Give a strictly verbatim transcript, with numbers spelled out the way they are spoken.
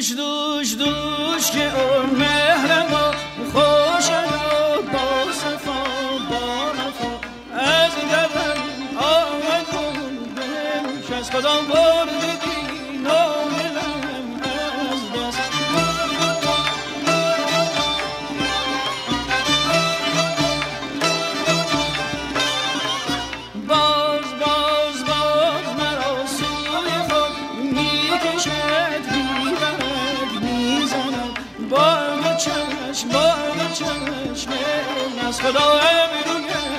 دوش دوش دوش که اون مهر ما خوش با صفا با نفا از دلم آمد کن بهم از کدام بردگی ناملم از دست باز باز باز مرا سوی خود میکشد میبرد میزند با دو چشم با دو چشم از خدا ابرویم